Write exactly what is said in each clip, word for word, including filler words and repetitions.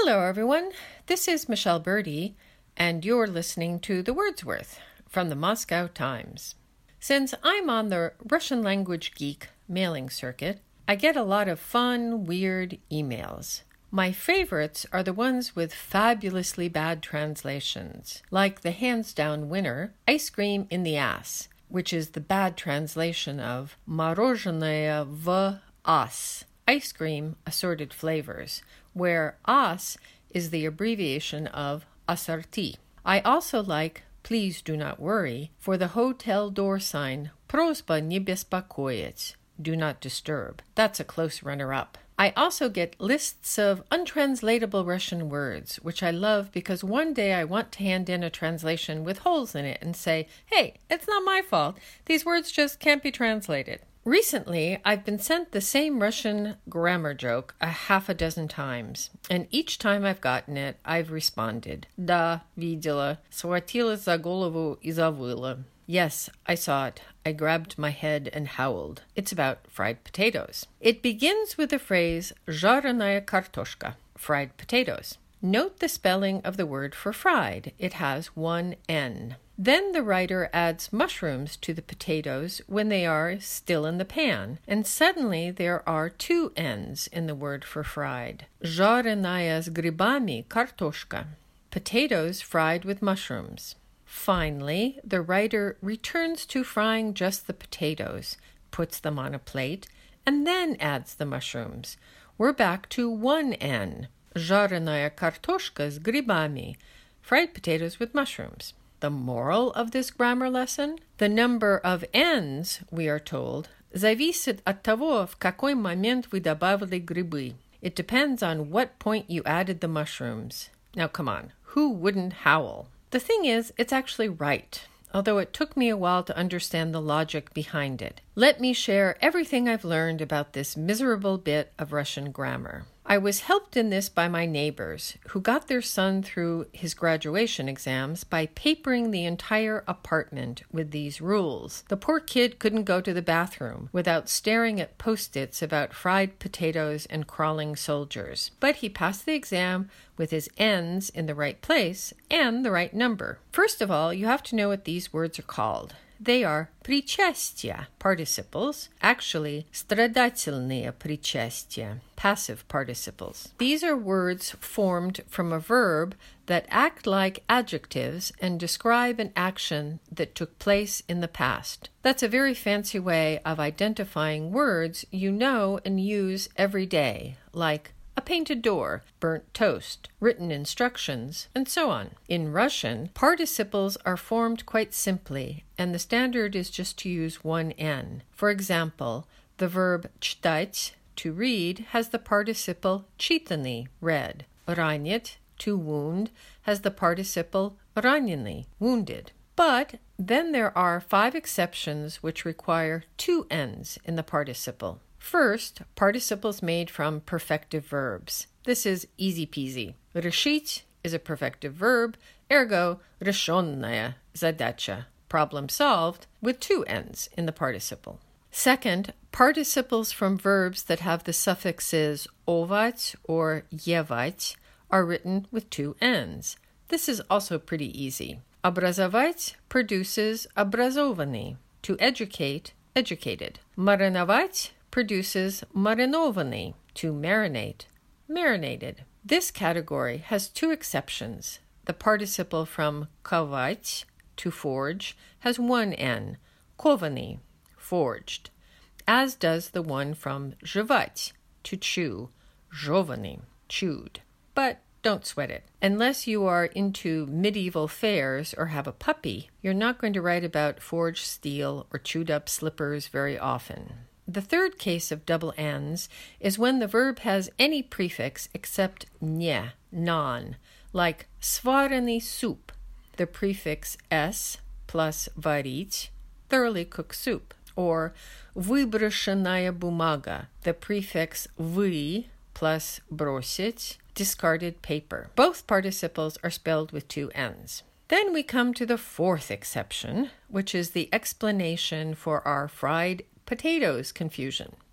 Hello, everyone. This is Michelle Birdie, and you're listening to The Wordsworth from the Moscow Times. Since I'm on the Russian Language Geek mailing circuit, I get a lot of fun, weird emails. My favorites are the ones with fabulously bad translations, like the hands-down winner, Ice Cream in the Ass, which is the bad translation of Мороженое в ас, ice cream, assorted flavors, where ас is the abbreviation of assorti. I also like Please Do Not Worry for the hotel door sign Просьба не беспокоить, do not disturb. That's a close runner-up. I also get lists of untranslatable Russian words, which I love because one day I want to hand in a translation with holes in it and say, hey, it's not my fault. These words just can't be translated. Recently, I've been sent the same Russian grammar joke a half a dozen times, and each time I've gotten it, I've responded. Да, видела, схватилась за голову и завыла. Yes, I saw it. I grabbed my head and howled. It's about fried potatoes. It begins with the phrase жареная картошка, fried potatoes. Note the spelling of the word for fried. It has one N. Then the writer adds mushrooms to the potatoes when they are still in the pan, and suddenly there are two N's in the word for fried. Жареная с грибами картошка. Potatoes fried with mushrooms. Finally, the writer returns to frying just the potatoes, puts them on a plate, and then adds the mushrooms. We're back to one N. Жареная картошка с грибами. Fried potatoes with mushrooms. The moral of this grammar lesson? The number of N's, we are told, зависит от того, в какой момент вы добавили грибы. It depends on what point you added the mushrooms. Now come on, who wouldn't howl? The thing is, it's actually right, although it took me a while to understand the logic behind it. Let me share everything I've learned about this miserable bit of Russian grammar. I was helped in this by my neighbors, who got their son through his graduation exams by papering the entire apartment with these rules. The poor kid couldn't go to the bathroom without staring at post-its about fried potatoes and crawling soldiers. But he passed the exam with his N's in the right place and the right number. First of all, you have to know what these words are called. They are причастия, participles, actually страдательные причастия, passive participles. These are words formed from a verb that act like adjectives and describe an action that took place in the past. That's a very fancy way of identifying words you know and use every day, like a painted door, burnt toast, written instructions, and so on. In Russian, participles are formed quite simply, and the standard is just to use one N. For example, the verb читать, to read, has the participle читанный, read. Ранить, to wound, has the participle раненый, wounded. But then there are five exceptions which require two N's in the participle. First, participles made from perfective verbs. This is easy peasy. Решить is a perfective verb, ergo решенная задача, problem solved, with two N's in the participle. Second, participles from verbs that have the suffixes овать or евать are written with two N's. This is also pretty easy. Образовать produces образованный, to educate, educated. Мариновать produces маринованный, to marinate, marinated. This category has two exceptions. The participle from ковать, to forge, has one N, кованый, forged, as does the one from жевать, to chew, жеванный, chewed. But don't sweat it. Unless you are into medieval fairs or have a puppy, you're not going to write about forged steel or chewed up slippers very often. The third case of double N's is when the verb has any prefix except не, non, like сваренный soup, the prefix s plus варить, thoroughly cooked soup, or выброшенная бумага, the prefix вы plus бросить, discarded paper. Both participles are spelled with two N's. Then we come to the fourth exception, which is the explanation for our fried potatoes confusion.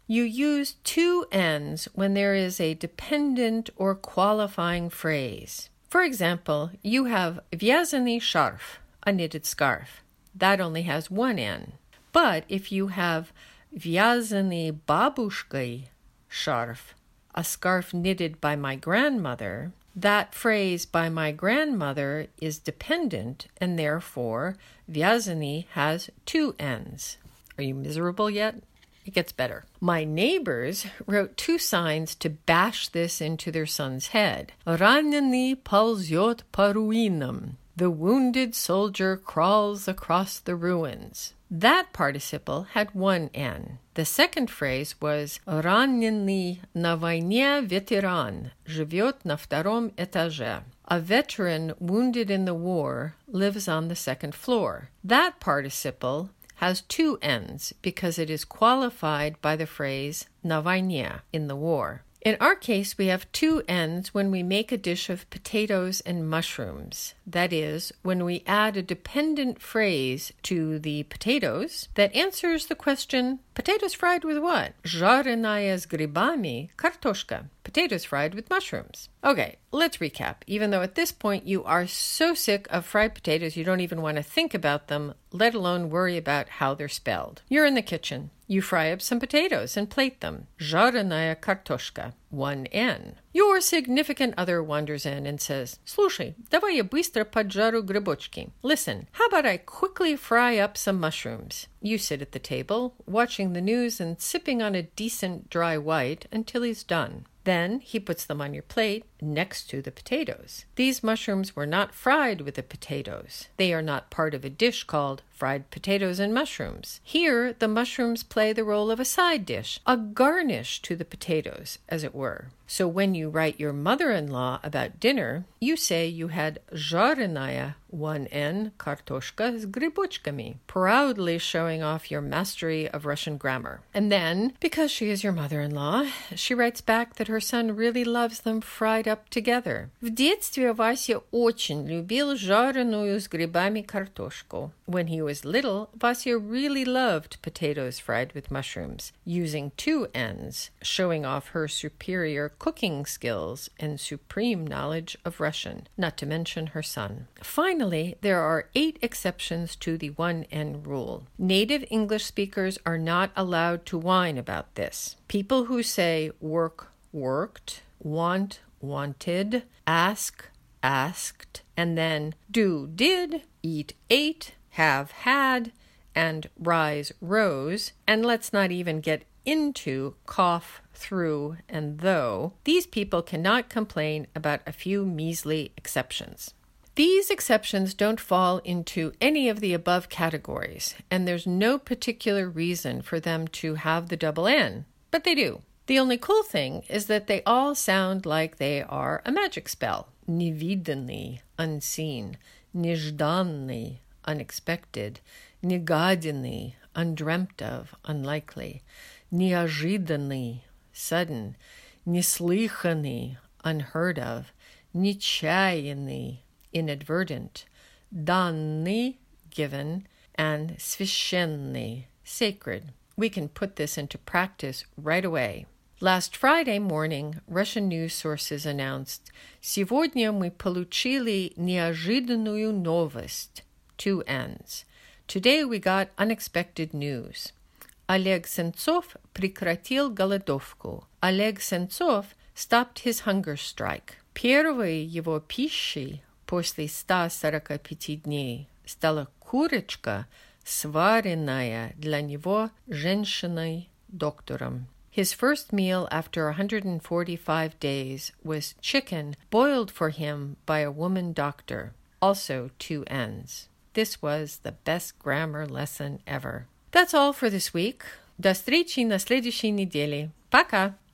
You use two N's when there is a dependent or qualifying phrase. For example, you have вязаный шарф, a knitted scarf. That only has one N. But if you have вязаный бабушкой шарф, a scarf knitted by my grandmother, that phrase by my grandmother is dependent, and therefore вязаный has two N's. Are you miserable yet? It gets better. My neighbors wrote two signs to bash this into their son's head. Раненый ползет по руинам. The wounded soldier crawls across the ruins. That participle had one N. The second phrase was раненый на войне ветеран живет на втором этаже. A veteran wounded in the war lives on the second floor. That participle has two N's because it is qualified by the phrase на войне, in the war. In our case, we have two N's when we make a dish of potatoes and mushrooms. That is, when we add a dependent phrase to the potatoes that answers the question, potatoes fried with what? Жареная с грибами картошка. Potatoes fried with mushrooms. Okay, let's recap. Even though at this point you are so sick of fried potatoes you don't even want to think about them, let alone worry about how they're spelled. You're in the kitchen. You fry up some potatoes and plate them. Жареная картошка. One N. Your significant other wanders in and says, Слушай, давай я быстро поджарю грибочки. Listen, how about I quickly fry up some mushrooms? You sit at the table, watching the news and sipping on a decent dry white until he's done. Then he puts them on your plate next to the potatoes. These mushrooms were not fried with the potatoes. They are not part of a dish called fried potatoes and mushrooms. Here, the mushrooms play the role of a side dish, a garnish to the potatoes, as it were. So when you write your mother-in-law about dinner, you say you had жареная, one N, картошка с грибочками, proudly showing off your mastery of Russian grammar. And then, because she is your mother-in-law, she writes back that her son really loves them fried up together. В детстве Вася очень любил жареную с грибами картошку. When he was little, Vasya really loved potatoes fried with mushrooms, using two N's, showing off her superior cooking skills and supreme knowledge of Russian, not to mention her son. Finally, there are eight exceptions to the one N rule. Native English speakers are not allowed to whine about this. People who say work, worked, want, wanted, ask, asked, and then do, did, eat, ate, have, had, and rise, rose, and let's not even get into cough, through, and though, these people cannot complain about a few measly exceptions. These exceptions don't fall into any of the above categories, and there's no particular reason for them to have the double N, but they do. The only cool thing is that they all sound like they are a magic spell. Невиданный, unseen. Нежданный, unexpected. Негаденный, undreamt of, unlikely. Неожиданный, sudden. Неслыханный, unheard of. Нечаянный, inadvertent. Данный, given. And священный, sacred. We can put this into practice right away. Last Friday morning, Russian news sources announced, «Сегодня мы получили неожиданную новость», two N's. Today we got unexpected news. Oleg Sentsov прекратил голодовку. Oleg Sentsov stopped his hunger strike. Первой его пищей после ста сорока пяти дней стала курочка, сваренная для него женщиной-доктором. His first meal after one hundred forty-five days was chicken boiled for him by a woman doctor, also two N's. This was the best grammar lesson ever. That's all for this week. До встречи на следующей неделе. Пока!